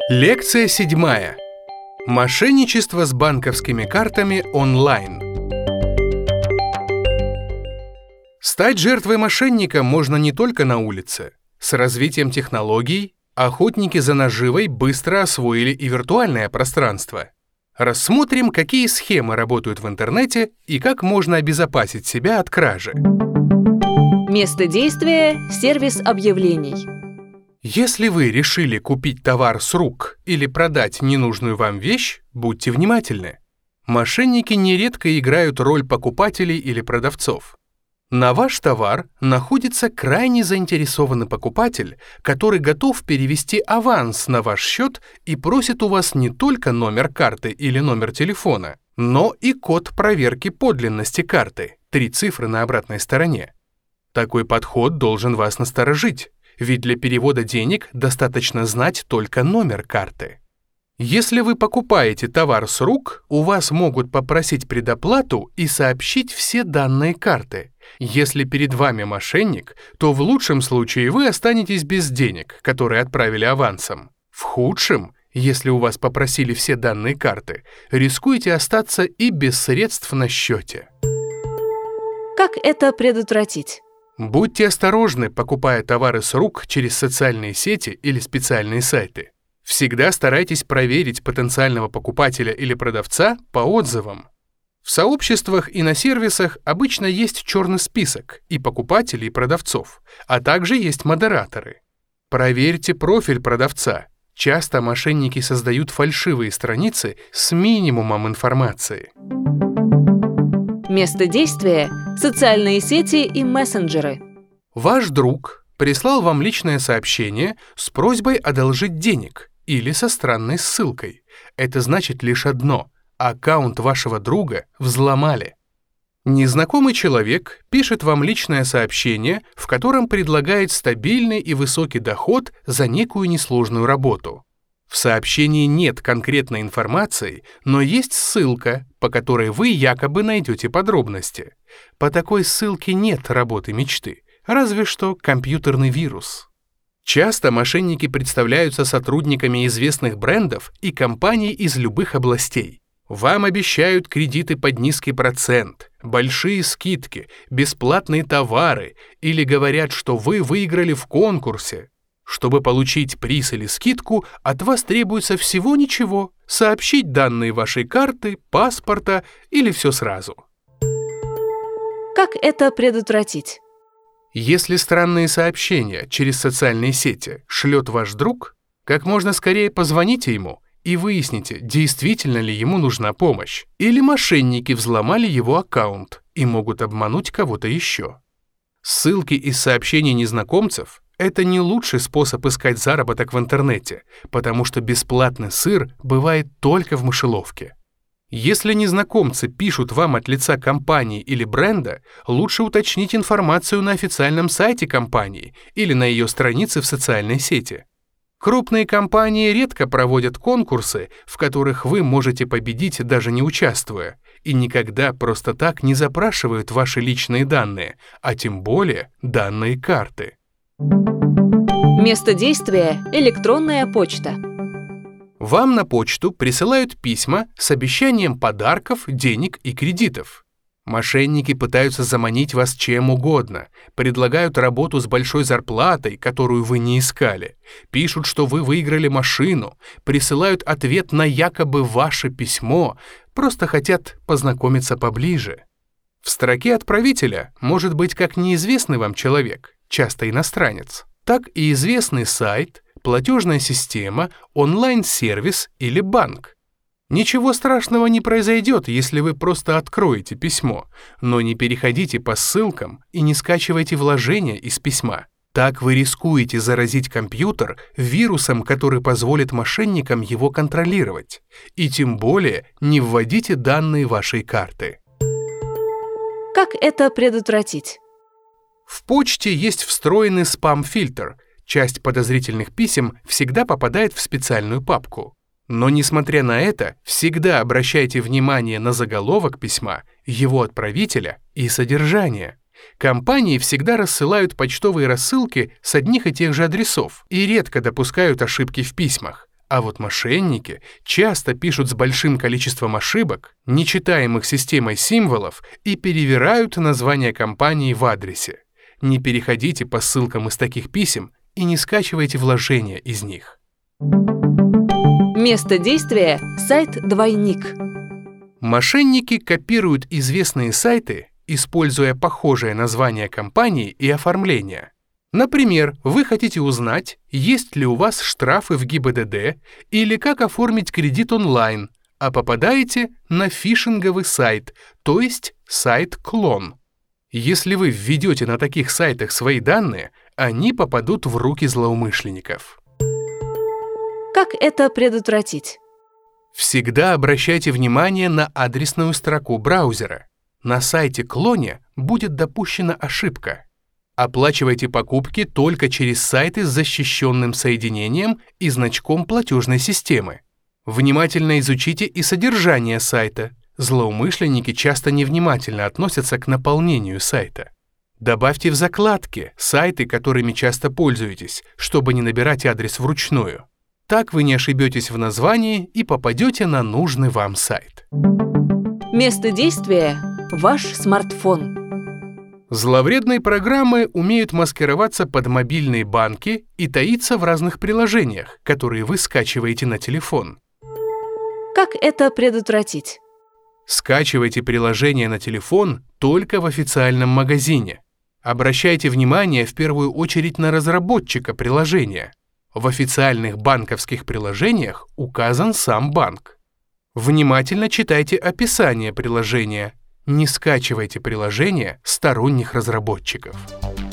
Лекция 7. Мошенничество с банковскими картами онлайн. Стать жертвой мошенника можно не только на улице. С развитием технологий охотники за наживой быстро освоили и виртуальное пространство. Рассмотрим, какие схемы работают в интернете и как можно обезопасить себя от кражи. Место действия – сервис объявлений. Если вы решили купить товар с рук или продать ненужную вам вещь, будьте внимательны. Мошенники нередко играют роль покупателей или продавцов. На ваш товар находится крайне заинтересованный покупатель, который готов перевести аванс на ваш счет и просит у вас не только номер карты или номер телефона, но и код проверки подлинности карты, 3 цифры на обратной стороне. Такой подход должен вас насторожить. Ведь для перевода денег достаточно знать только номер карты. Если вы покупаете товар с рук, у вас могут попросить предоплату и сообщить все данные карты. Если перед вами мошенник, то в лучшем случае вы останетесь без денег, которые отправили авансом. В худшем, если у вас попросили все данные карты, рискуете остаться и без средств на счете. Как это предотвратить? Будьте осторожны, покупая товары с рук через социальные сети или специальные сайты. Всегда старайтесь проверить потенциального покупателя или продавца по отзывам. В сообществах и на сервисах обычно есть черный список и покупателей, и продавцов, а также есть модераторы. Проверьте профиль продавца. Часто мошенники создают фальшивые страницы с минимумом информации. Место действия – социальные сети и мессенджеры. Ваш друг прислал вам личное сообщение с просьбой одолжить денег или со странной ссылкой. Это значит лишь одно – аккаунт вашего друга взломали. Незнакомый человек пишет вам личное сообщение, в котором предлагает стабильный и высокий доход за некую несложную работу. В сообщении нет конкретной информации, но есть ссылка, по которой вы якобы найдете подробности. По такой ссылке нет работы мечты, разве что компьютерный вирус. Часто мошенники представляются сотрудниками известных брендов и компаний из любых областей. Вам обещают кредиты под низкий процент, большие скидки, бесплатные товары или говорят, что вы выиграли в конкурсе. Чтобы получить приз или скидку, от вас требуется всего ничего – сообщить данные вашей карты, паспорта или все сразу. Как это предотвратить? Если странные сообщения через социальные сети шлет ваш друг, как можно скорее позвоните ему и выясните, действительно ли ему нужна помощь, или мошенники взломали его аккаунт и могут обмануть кого-то еще. Ссылки из сообщений незнакомцев – это не лучший способ искать заработок в интернете, потому что бесплатный сыр бывает только в мышеловке. Если незнакомцы пишут вам от лица компании или бренда, лучше уточнить информацию на официальном сайте компании или на ее странице в социальной сети. Крупные компании редко проводят конкурсы, в которых вы можете победить, даже не участвуя, и никогда просто так не запрашивают ваши личные данные, а тем более данные карты. Место действия – электронная почта. Вам на почту присылают письма с обещанием подарков, денег и кредитов. Мошенники пытаются заманить вас чем угодно, предлагают работу с большой зарплатой, которую вы не искали, пишут, что вы выиграли машину, присылают ответ на якобы ваше письмо, просто хотят познакомиться поближе. В строке отправителя может быть как неизвестный вам человек, часто иностранец, так и известный сайт, платежная система, онлайн-сервис или банк. Ничего страшного не произойдет, если вы просто откроете письмо, но не переходите по ссылкам и не скачивайте вложения из письма. Так вы рискуете заразить компьютер вирусом, который позволит мошенникам его контролировать. И тем более не вводите данные вашей карты. Как это предотвратить? В почте есть встроенный спам-фильтр. Часть подозрительных писем всегда попадает в специальную папку. Но, несмотря на это, всегда обращайте внимание на заголовок письма, его отправителя и содержание. Компании всегда рассылают почтовые рассылки с одних и тех же адресов и редко допускают ошибки в письмах. А вот мошенники часто пишут с большим количеством ошибок, нечитаемых системой символов и перевирают название компании в адресе. Не переходите по ссылкам из таких писем и не скачивайте вложения из них. Место действия – сайт-двойник. Мошенники копируют известные сайты, используя похожее название компании и оформление. Например, вы хотите узнать, есть ли у вас штрафы в ГИБДД или как оформить кредит онлайн, а попадаете на фишинговый сайт, то есть сайт-клон. Если вы введете на таких сайтах свои данные, они попадут в руки злоумышленников. Как это предотвратить? Всегда обращайте внимание на адресную строку браузера. На сайте-клоне будет допущена ошибка. Оплачивайте покупки только через сайты с защищенным соединением и значком платежной системы. Внимательно изучите и содержание сайта. Злоумышленники часто невнимательно относятся к наполнению сайта. Добавьте в закладки сайты, которыми часто пользуетесь, чтобы не набирать адрес вручную. Так вы не ошибетесь в названии и попадете на нужный вам сайт. Место действия – ваш смартфон. Зловредные программы умеют маскироваться под мобильные банки и таиться в разных приложениях, которые вы скачиваете на телефон. Как это предотвратить? Скачивайте приложение на телефон только в официальном магазине. Обращайте внимание в первую очередь на разработчика приложения. В официальных банковских приложениях указан сам банк. Внимательно читайте описание приложения. Не скачивайте приложения сторонних разработчиков.